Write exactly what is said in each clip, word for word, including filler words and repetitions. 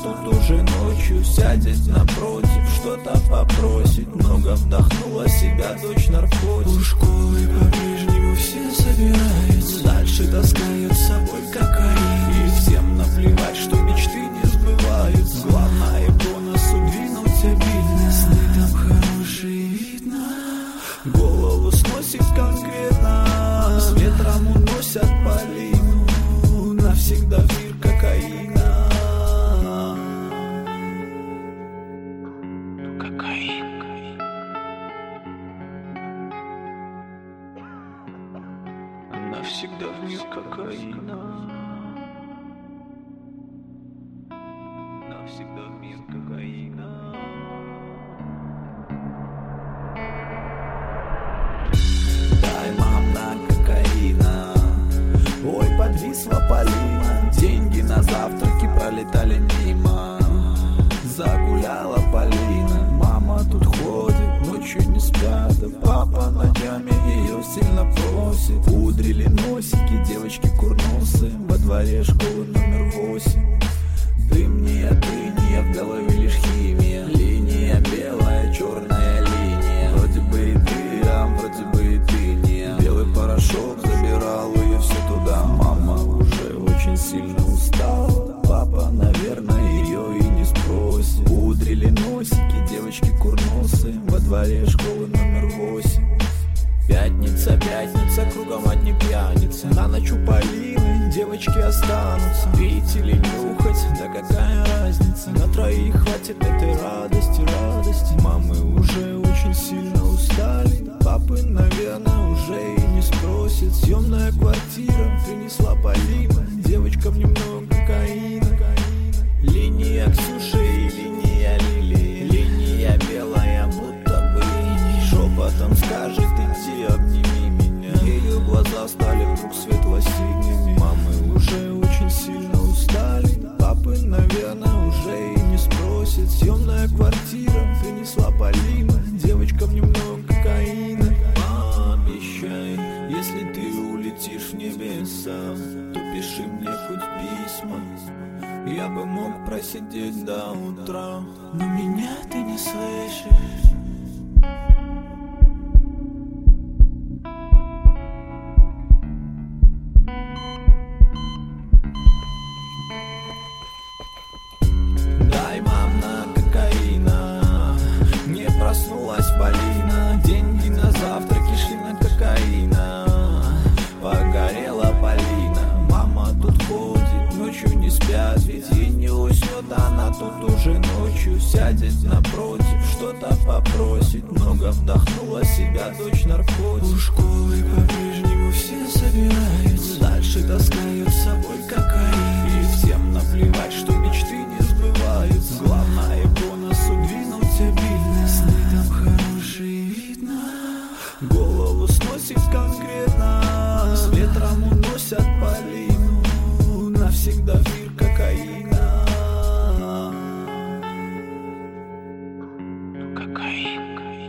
тут уже ночью сядет напротив, что-то попросит. Много вдохнула себя дочь наркотик. У школы по-прежнему все собираются, дальше таскают с собой кокаин. И всем наплевать, что мечты не сбываются. Главное по носу двинуть обидно. Сны там хорошие видно, голову сносит конкретно. С ветром уносят полину, навсегда в мир кокаина. кокаин. Навсегда в мир кокаина. Навсегда в мир кокаина. Дай, мам, на кокаина. Ой, подвисла Полина. Деньги на завтраки пролетали мимо. Загуляла Полина. Мама тут ходит, ночью не спят. Папа ночами ее сильно просит. Пудрили носики девочки курносы. Во дворе школы номер восемь. Дым не дыния, в голове лишь химия. Линия белая, черная линия. Вроде бы и ты, а вроде бы и ты не. Белый порошок забирал ее все туда. Мама уже очень сильно устала. Папа, наверное, ее и не спросит. Пудрили носики девочки курносы. Во дворе школы номер восемь. Пятница, пятница, кругом одни пьяницы. На ночь у Полины девочки останутся. Пить или нюхать, да какая разница. На троих хватит этой радости, радости. Мамы уже очень сильно устали. Папы, наверное, уже и не спросит. Съемная квартира принесла Полина. Девочкам немного кокаина. Линия Ксюши и линия Лилии. Линия белая, будто бы шепотом скажет: иди обними меня. Ее глаза стали вдруг светло-синими. Мамы уже очень сильно устали. Папы, наверное, уже и не спросит. Съемная квартира принесла Полина. Девочкам немного кокаина. Обещай, если ты улетишь в небеса, то пиши мне хоть письма. Я бы мог просидеть до утра, но меня ты не слышишь. Дай, мам, на кокаина. Не проснулась Полина. Деньги на завтраки шли на кокаина. Погорела Полина. Мама тут ходит, ночью не спят. Ведь ей не уснет, она тут уже ночью сядет напротив, что-то попросит. Много вдохнула себя дочь наркотик. У школы по-прежнему все собираются, дальше таскают с собой кокаин. И всем наплевать, что мечты не сбываются. Главное по носу двинуть обидно. Сны там хорошие видно, голову сносит конкретно. С ветром уносят Полину. Навсегда в мир кокаина. кокаин.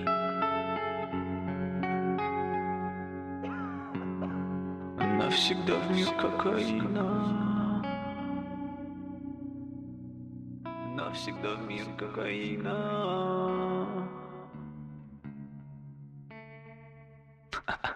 Навсегда в мир кокаина. Навсегда в мир кокаина.